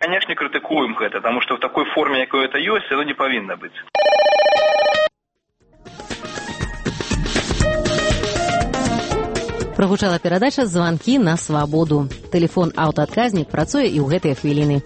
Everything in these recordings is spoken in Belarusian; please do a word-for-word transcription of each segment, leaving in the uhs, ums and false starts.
канешне, крытыкуем гэта, таму што ў такой форме, якой это ёсць, оно не павінна быць. Прагучала перадача «Званкі на свабоду». Тэлефон аўтаадказнік працуе і ў гэтыя хвіліны.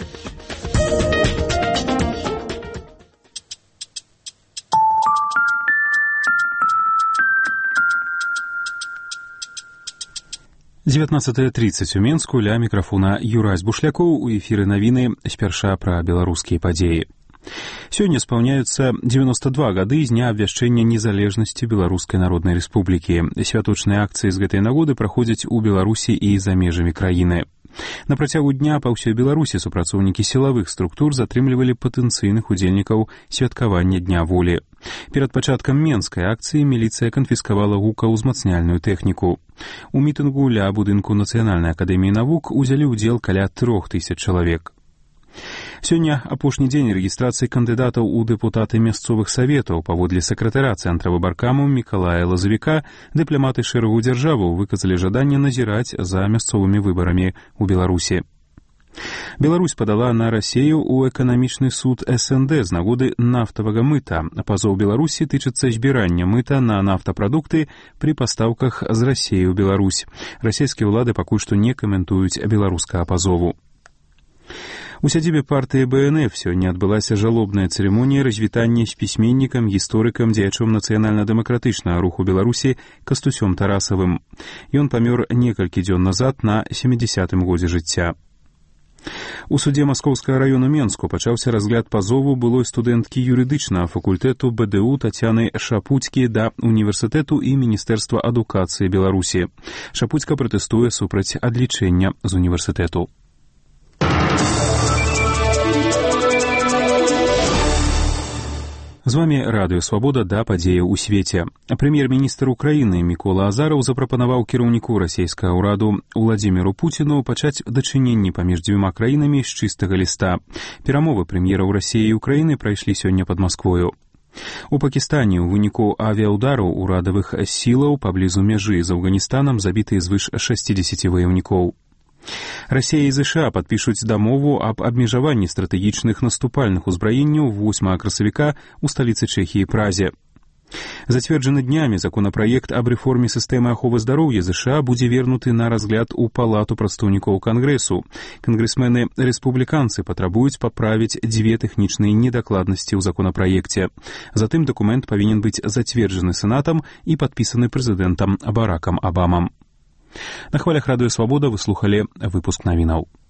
девятнадцатая тридцать у Менску, ля мікрафона Юрась Бушлякоў, у эфіры навіны спярша пра беларускія падзеі. Сёння спаўняюцца девяносто два гады з дня абвяшчэння незалежнасці Беларускай Народнай Рэспублікі. Святочныя акцыі з гэтай нагоды праходзяць у Беларусі і за межамі краіны. На працягу дня па ўсёй Беларусі супрацоўнікі сілавых структур затрымлівалі патэнцыйных удзельнікаў святкавання Дня волі. Перад пачаткам менскай акцыі міліцыя канфіскавала гукаўзмацняльную тэхніку. У мітынгу ля будынку Нацыянальнай акадэміі навук узялі ўдзел каля трох тысяч чалавек. Сёння апошні дзень рэгістрацыі кандыдатаў у дэпутаты мясцовых саветаў. Паводле сакратара цэнтра выбаркаму Мікалая Лазавіка дыпламаты шэрагу дзяржаваў выказалі жаданне назіраць за мясцовымі выбарамі ў Беларусі. Беларусь падала на Расею ў эканамічны суд эс эн дэ з нагоды нафтавага мыта. Пазоў Беларусі тычыцца збірання мыта на нафтапрадукты пры пастаўках з Расеі ў Беларусь. Расійскія ўлады пакуль што не каментуюць беларускага пазову. У сядзібе партыі бэ эн эф сёння адбылася жалобная цырымонія развітання з пісьменнікам, гісторыкам, дзеячом нацыянальна-дэмакратычнага руху Беларусі Кастусём Тарасавым. Ён памёр некалькі дзён назад на сямідзясятым годзе жыцця. У судзе Маскоўскага раёну Менску пачаўся разгляд пазову былой студэнткі юрыдычнага факультэту бэ дэ у Тацяны Шапуцькі да універсітэту і Міністэрства адукацыі Беларусі. Шапуцька пратэстуе супраць адлічэння з універсітэту. З вами Радыё Свабода да падзеяў у свеце. Прэм'ер-міністр Украіны Мікола Азараў запрапанаваў кіраўніку расійскага ўраду Уладзіміру Пуціну пачаць дачыненні паміж дзвюма краінамі з чыстага ліста. Перамовы прэм'ераў Расіі і Украіны прайшлі сёння пад Масквою. У Пакістане ў выніку авіаўдараў урадавых сілаў паблізу мяжы з Афганістанам забіты звыш шасцідзесяці ваяўнікоў. Расія і ЗША падпішуць дамову аб абмежаванні стратэгічных наступальных узбраенняў восьмага красавіка ў сталіцы Чэхіі Празе. Зацверджаны днямі законапраект аб рэформе сістэмы аховы здароўя ЗША будзе вернуты на разгляд у палату прадстаўнікоў Кангрэсу. Кангрэсмены-рэспубліканцы патрабуюць паправіць дзве тэхнічныя недакладнасці ў законапраекце. Затым дакумент павінен быць зацверджаны сенатам і падпісаны прэзідэнтам Баракам Абамам. На хвалях Радыё Свабода вы слухалі выпуск навінаў.